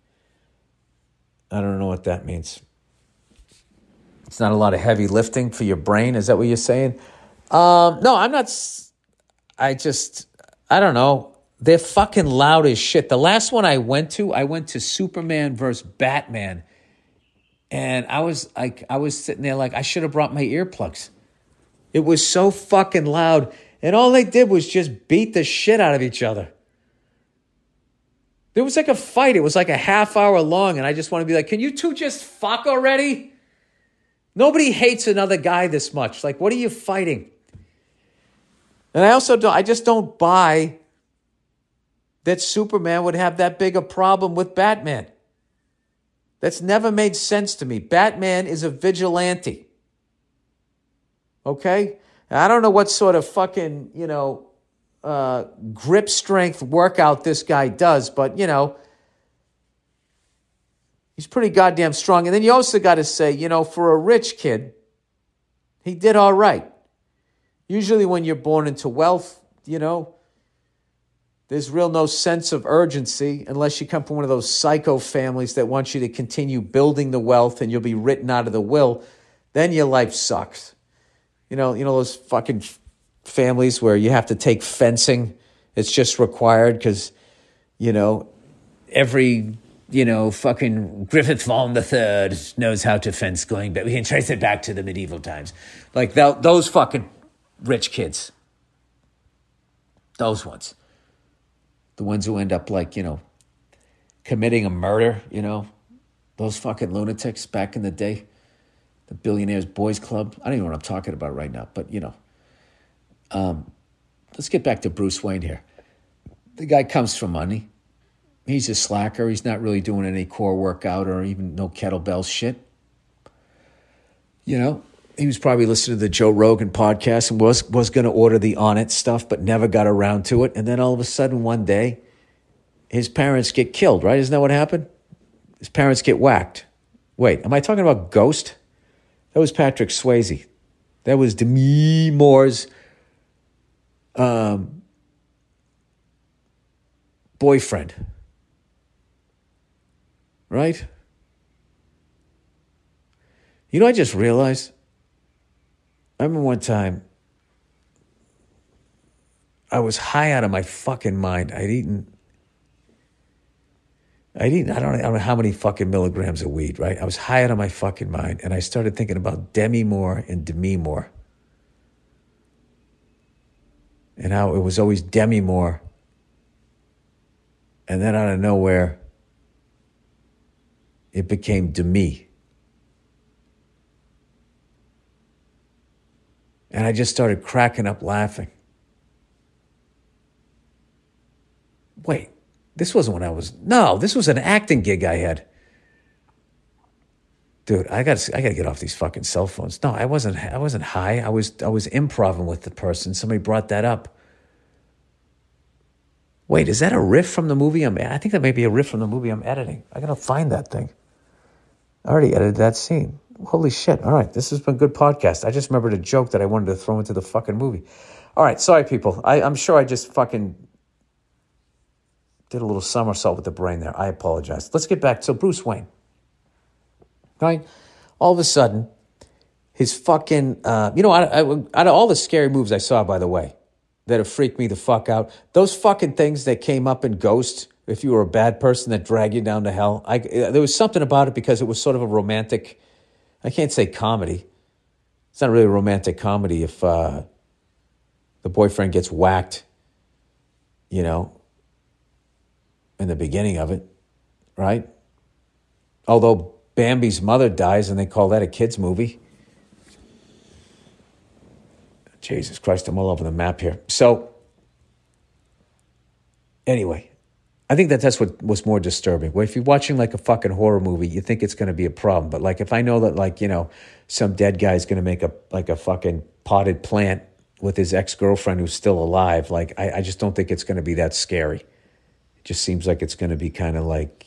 I don't know what that means. It's not a lot of heavy lifting for your brain. Is that what you're saying? No, I'm not. I don't know. They're fucking loud as shit. The last one I went to Superman versus Batman. And I was sitting there like, I should have brought my earplugs. It was so fucking loud. And all they did was just beat the shit out of each other. There was like a fight. It was like a half hour long. And I just want to be like, can you two just fuck already? Nobody hates another guy this much. Like, what are you fighting? And I just don't buy that Superman would have that big a problem with Batman. That's never made sense to me. Batman is a vigilante. Okay? And I don't know what sort of fucking, grip strength workout this guy does, but, He's pretty goddamn strong. And then you also got to say, for a rich kid, he did all right. Usually when you're born into wealth, there's real no sense of urgency unless you come from one of those psycho families that want you to continue building the wealth and you'll be written out of the will. Then your life sucks. Those fucking families where you have to take fencing. It's just required because, every, fucking Griffith Vaughan III knows how to fence going back. We can trace it back to the medieval times. Like those fucking rich kids. Those ones. The ones who end up committing a murder, those fucking lunatics back in the day. The Billionaires Boys Club. I don't even know what I'm talking about right now, but let's get back to Bruce Wayne here. The guy comes from money. He's a slacker. He's not really doing any core workout or even no kettlebell shit. He was probably listening to the Joe Rogan podcast and was going to order the On It stuff, but never got around to it. And then all of a sudden one day, his parents get killed, right? Isn't that what happened? His parents get whacked. Wait, am I talking about Ghost? That was Patrick Swayze. That was Demi Moore's boyfriend. Right? I just realized, I remember one time, I was high out of my fucking mind. I'd eaten, I don't know how many fucking milligrams of weed, right? I was high out of my fucking mind, and I started thinking about Demi Moore and Demi Moore. And how it was always Demi Moore. And then out of nowhere, it became Demi. And I just started cracking up laughing. Wait, this wasn't when this was an acting gig I had. Dude, I gotta get off these fucking cell phones. No, I wasn't high. I was improvising with the person. Somebody brought that up. Wait, is that a riff from the movie I think that may be a riff from the movie I'm editing. I gotta find that thing. I already edited that scene. Holy shit. All right, this has been a good podcast. I just remembered a joke that I wanted to throw into the fucking movie. All right, sorry, people. I'm sure I just fucking did a little somersault with the brain there. I apologize. Let's get back to Bruce Wayne. Right? All of a sudden, his fucking... out of all the scary movies I saw, by the way, that have freaked me the fuck out, those fucking things that came up in Ghost, if you were a bad person that dragged you down to hell, there was something about it because it was sort of a romantic... I can't say comedy. It's not really a romantic comedy if the boyfriend gets whacked, in the beginning of it, right? Although Bambi's mother dies and they call that a kid's movie. Jesus Christ, I'm all over the map here. So, anyway, I think that's what was more disturbing. Well, if you're watching like a fucking horror movie, you think it's going to be a problem. But like if I know that some dead guy is going to make a fucking potted plant with his ex-girlfriend who's still alive, I just don't think it's going to be that scary. It just seems like it's going to be kind of like,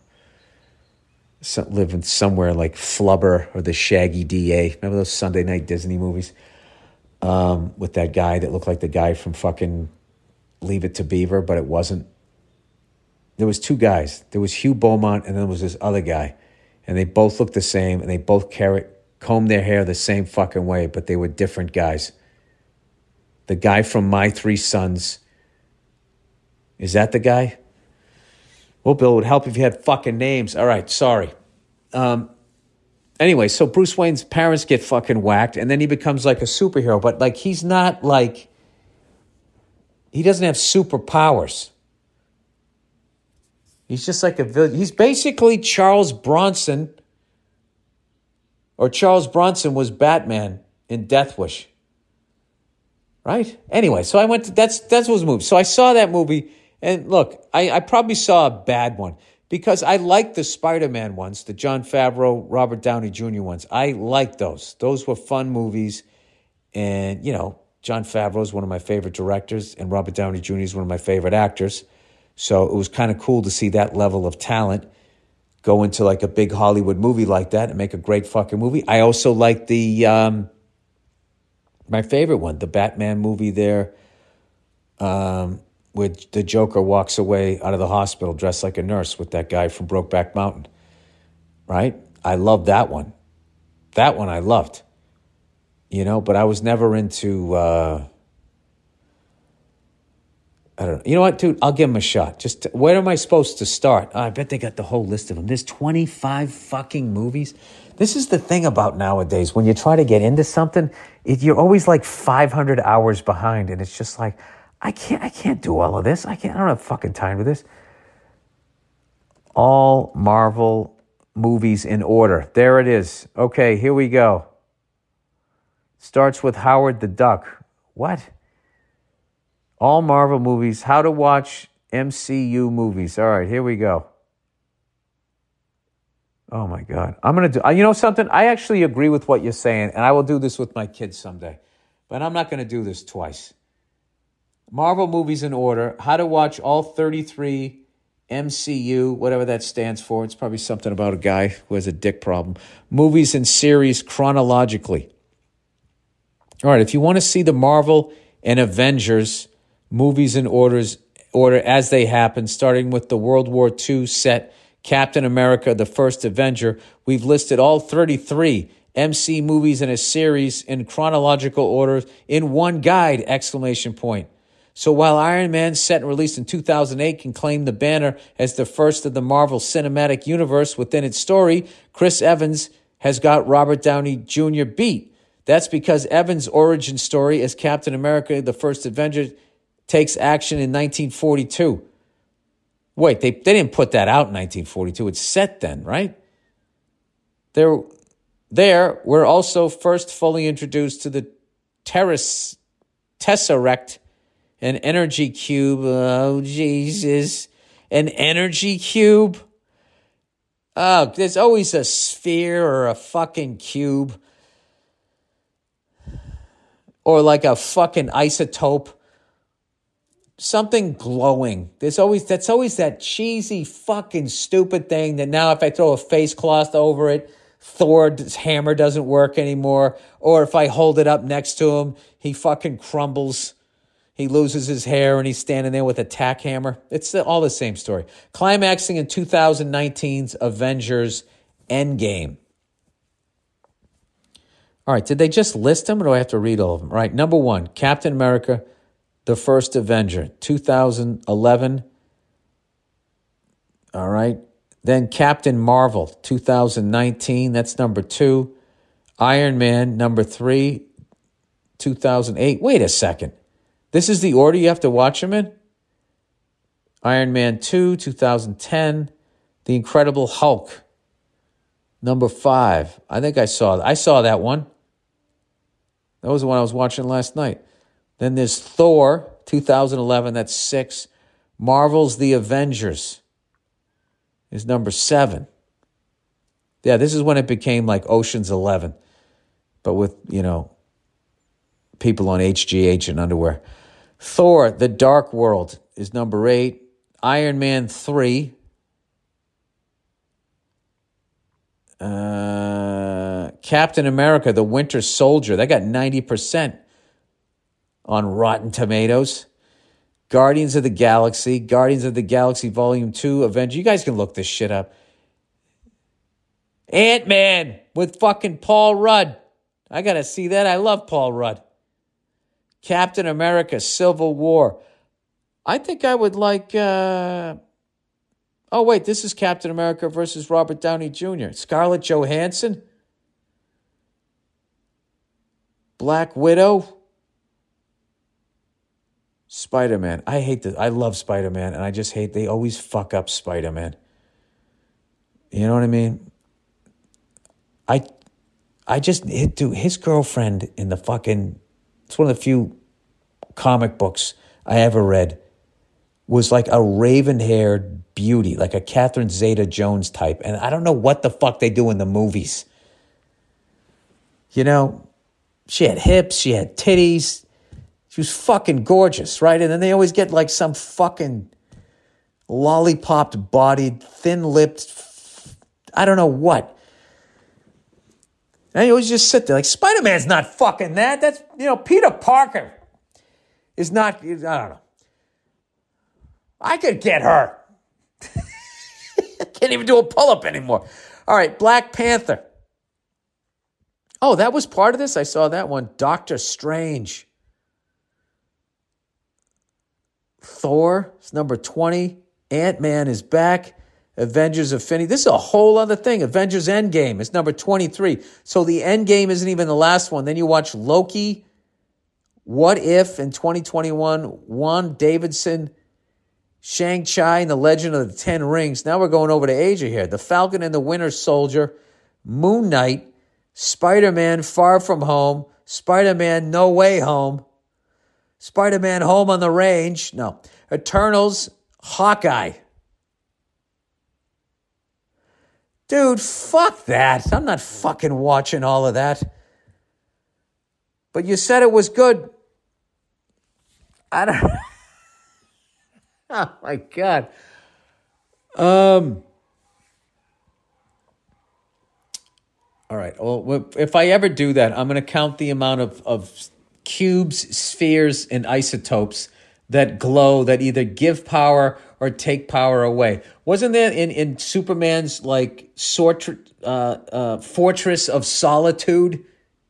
living somewhere like Flubber or the Shaggy DA. Remember those Sunday night Disney movies? With that guy that looked like the guy from fucking Leave It to Beaver, but it wasn't. There was two guys. There was Hugh Beaumont and then there was this other guy. And they both looked the same and they both combed their hair the same fucking way, but they were different guys. The guy from My Three Sons. Is that the guy? Well, Bill, it would help if you had fucking names. All right, sorry. Anyway, so Bruce Wayne's parents get fucking whacked and then he becomes like a superhero. But he's not he doesn't have superpowers. He's just like a villain. He's basically Charles Bronson, or Charles Bronson was Batman in Death Wish. Right? Anyway, so I went to, that's what was the movie. So I saw that movie, and look, I probably saw a bad one, because I liked the Spider-Man ones, the Jon Favreau, Robert Downey Jr. ones. I liked those. Those were fun movies, and, Jon Favreau is one of my favorite directors, and Robert Downey Jr. is one of my favorite actors. So it was kind of cool to see that level of talent go into like a big Hollywood movie like that and make a great fucking movie. I also like the my favorite one, the Batman movie there, where the Joker walks away out of the hospital dressed like a nurse with that guy from Brokeback Mountain. Right? I love that one. That one I loved. You know, but I was never into I don't know. You know what, dude? I'll give them a shot. Just where am I supposed to start? Oh, I bet they got the whole list of them. There's 25 fucking movies. This is the thing about nowadays. When you try to get into something, you're always like 500 hours behind, and it's just like, I can't do all of this. I don't have fucking time for this. All Marvel movies in order. There it is. Okay, here we go. Starts with Howard the Duck. What? All Marvel movies. How to watch MCU movies. All right, here we go. Oh, my God. I'm going to do... You know something? I actually agree with what you're saying, and I will do this with my kids someday. But I'm not going to do this twice. Marvel movies in order. How to watch all 33 MCU, whatever that stands for. It's probably something about a guy who has a dick problem. Movies and series chronologically. All right, if you want to see the Marvel and Avengers movies in order as they happen, starting with the World War II set, Captain America, the First Avenger, we've listed all 33 MC movies in a series in chronological order in one guide, ! So while Iron Man, set and released in 2008, can claim the banner as the first of the Marvel Cinematic Universe within its story, Chris Evans has got Robert Downey Jr. beat. That's because Evans' origin story as Captain America, the First Avenger, takes action in 1942. Wait, they didn't put that out in 1942. It's set then, right? There, we're also first fully introduced to the Tesseract, an energy cube. Oh, Jesus. An energy cube? Oh, there's always a sphere or a fucking cube. Or like a fucking isotope. Something glowing. That's always that cheesy fucking stupid thing that now if I throw a face cloth over it, Thor's hammer doesn't work anymore. Or if I hold it up next to him, he fucking crumbles. He loses his hair and he's standing there with a tack hammer. It's all the same story. Climaxing in 2019's Avengers Endgame. All right, did they just list them or do I have to read all of them? All right, number 1, Captain America, the First Avenger, 2011. All right. Then Captain Marvel, 2019. That's number 2. Iron Man, number 3, 2008. Wait a second. This is the order you have to watch them in? Iron Man 2, 2010. The Incredible Hulk, number 5. I think I saw that one. That was the one I was watching last night. Then there's Thor, 2011. That's 6. Marvel's The Avengers is number 7. Yeah, this is when it became like Ocean's 11, but with, people on HGH and underwear. Thor, The Dark World is number 8. Iron Man 3. Captain America, The Winter Soldier. That got 90% on Rotten Tomatoes. Guardians of the Galaxy Volume 2, Avengers. You guys can look this shit up. Ant-Man with fucking Paul Rudd. I got to see that. I love Paul Rudd. Captain America, Civil War. I think I would like... Oh, wait, this is Captain America versus Robert Downey Jr. Scarlett Johansson. Black Widow. Spider-Man. I hate this. I love Spider-Man, and I just hate they always fuck up Spider-Man. You know what I mean? Dude, his girlfriend in the fucking... It's one of the few comic books I ever read. Was like a raven-haired beauty, like a Catherine Zeta-Jones type. And I don't know what the fuck they do in the movies. She had hips, she had titties. She was fucking gorgeous, right? And then they always get like some fucking lollipop-bodied, thin-lipped, I don't know what. And you always just sit there like, Spider-Man's not fucking that. That's, Peter Parker is not, I don't know. I could get her. I can't even do a pull-up anymore. All right, Black Panther. Oh, that was part of this? I saw that one. Doctor Strange. Thor is number 20. Ant-Man is back. Avengers Infinity. This is a whole other thing. Avengers Endgame is number 23. So the Endgame isn't even the last one. Then you watch Loki, What If in 2021, Juan Davidson, Shang-Chi and the Legend of the Ten Rings. Now we're going over to Asia here. The Falcon and the Winter Soldier, Moon Knight, Spider-Man Far From Home, Spider-Man No Way Home, Spider-Man Home on the Range. No. Eternals, Hawkeye. Dude, fuck that. I'm not fucking watching all of that. But you said it was good. I don't... Oh, my God. All right. Well, if I ever do that, I'm going to count the amount of cubes, spheres, and isotopes that glow that either give power or take power away. Wasn't there in Superman's like Fortress of Solitude?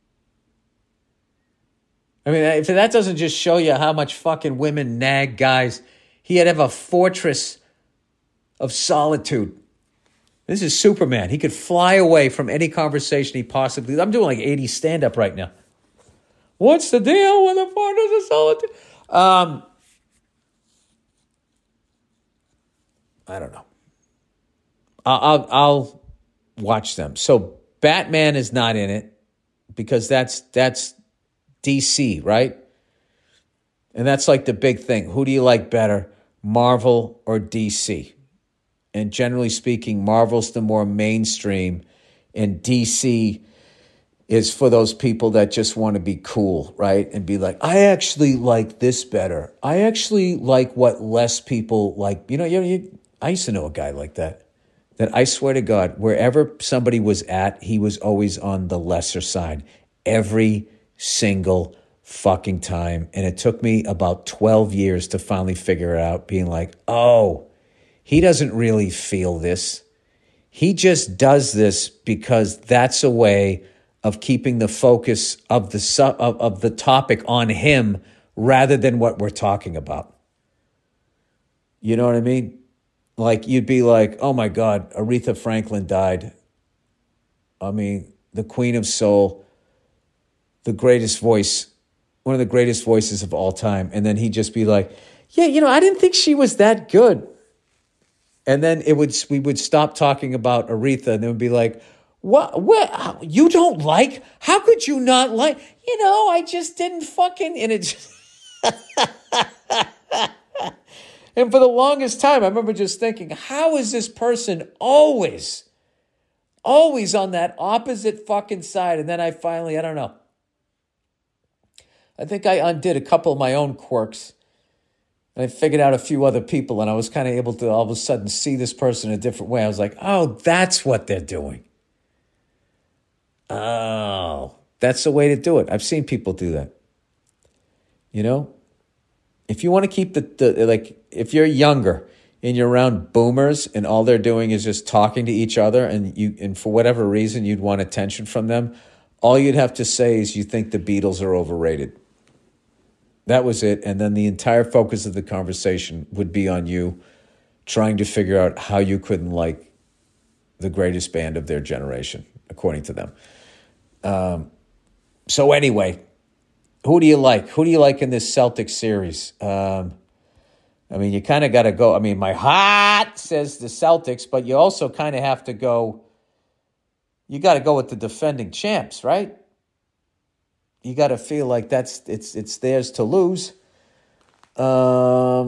I mean, if that doesn't just show you how much fucking women nag guys, he had to have a fortress of solitude. This is Superman. He could fly away from any conversation he possibly... I'm doing like 80 stand-up right now. What's the deal with the fortress of solitude? I don't know. I'll watch them. So Batman is not in it because that's DC, right? And that's like the big thing. Who do you like better, Marvel or DC? And generally speaking, Marvel's the more mainstream, and DC is for those people that just want to be cool, right? And be like, I actually like this better. I actually like what less people like. I used to know a guy like that I swear to God, wherever somebody was at, he was always on the lesser side every single fucking time. And it took me about 12 years to finally figure it out, being like, oh, he doesn't really feel this. He just does this because that's a way of keeping the focus of the topic on him rather than what we're talking about. You know what I mean? Like, you'd be like, oh my God, Aretha Franklin died. I mean, the Queen of Soul, the greatest voice, one of the greatest voices of all time. And then he'd just be like, yeah, I didn't think she was that good. And then we would stop talking about Aretha, and it would be like, what, you don't like? How could you not like? I just didn't fucking, and it just... And for the longest time, I remember just thinking, how is this person always on that opposite fucking side? And then I don't know. I think I undid a couple of my own quirks. And I figured out a few other people, and I was kind of able to all of a sudden see this person in a different way. I was like, oh, that's what they're doing. Oh, that's the way to do it. I've seen people do that. If you want to keep if you're younger and you're around boomers and all they're doing is just talking to each other, and for whatever reason you'd want attention from them, all you'd have to say is you think the Beatles are overrated. That was it. And then the entire focus of the conversation would be on you trying to figure out how you couldn't like the greatest band of their generation, according to them. So anyway, who do you like? Who do you like in this Celtics series? You kind of got to go. My heart says the Celtics, but you also kind of have to go. You got to go with the defending champs, right? You got to feel like it's theirs to lose. I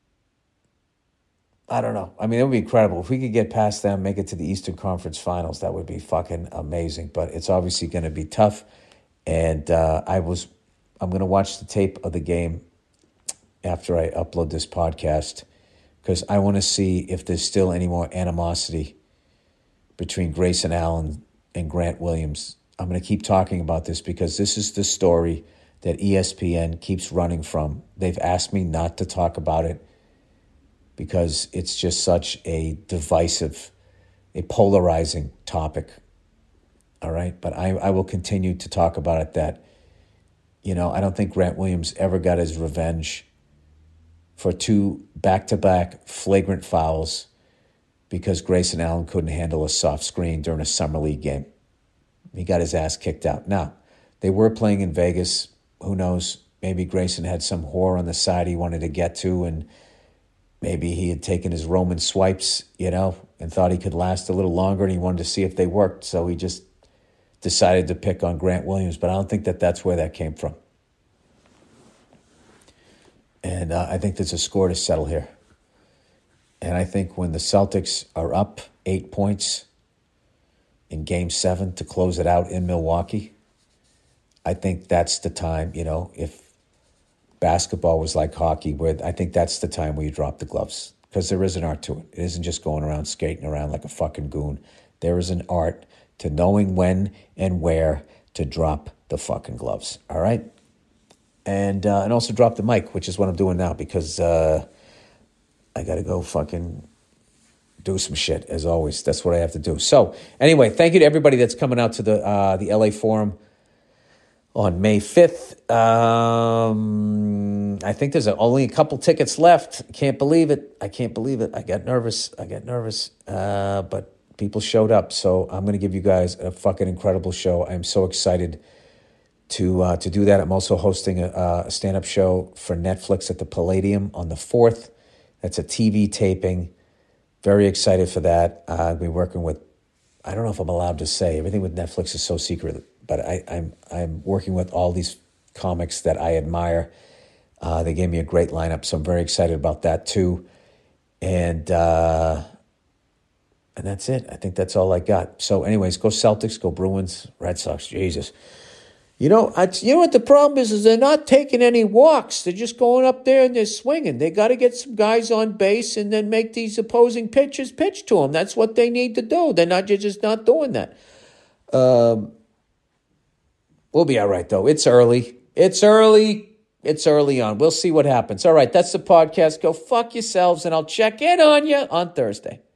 don't know. it would be incredible if we could get past them, make it to the Eastern Conference Finals. That would be fucking amazing. But it's obviously going to be tough. And I'm going to watch the tape of the game after I upload this podcast, because I want to see if there's still any more animosity between Grayson Allen and Grant Williams. I'm going to keep talking about this because this is the story that ESPN keeps running from. They've asked me not to talk about it because it's just such a divisive, a polarizing topic. All right? But I will continue to talk about it that, I don't think Grant Williams ever got his revenge for 2 back-to-back flagrant fouls because Grayson Allen couldn't handle a soft screen during a summer league game. He got his ass kicked out. Now, they were playing in Vegas. Who knows? Maybe Grayson had some whore on the side he wanted to get to, and maybe he had taken his Roman swipes, and thought he could last a little longer, and he wanted to see if they worked. So he just decided to pick on Grant Williams. But I don't think that that's where that came from. And I think there's a score to settle here. And I think when the Celtics are up 8 points in Game 7 to close it out in Milwaukee, I think that's the time, if basketball was like hockey, where I think that's the time where you drop the gloves. Because there is an art to it. It isn't just going around skating around like a fucking goon. There is an art to knowing when and where to drop the fucking gloves. All right? And also drop the mic, which is what I'm doing now, because I got to go fucking do some shit, as always. That's what I have to do. So, anyway, thank you to everybody that's coming out to the LA Forum on May 5th. I think there's only a couple tickets left. Can't believe it. I got nervous. But people showed up, so I'm going to give you guys a fucking incredible show. I'm so excited to do that. I'm also hosting a stand-up show for Netflix at the Palladium on the 4th. That's a TV taping. Very excited for that. I'll be working with, I don't know if I'm allowed to say, everything with Netflix is so secret, but I'm working with all these comics that I admire. They gave me a great lineup, so I'm very excited about that too. And that's it. I think that's all I got. So anyways, go Celtics, go Bruins, Red Sox, Jesus. You know what the problem is they're not taking any walks. They're just going up there and they're swinging. They got to get some guys on base and then make these opposing pitchers pitch to them. That's what they need to do. They're just not doing that. We'll be all right, though. It's early. It's early on. We'll see what happens. All right, that's the podcast. Go fuck yourselves, and I'll check in on you on Thursday.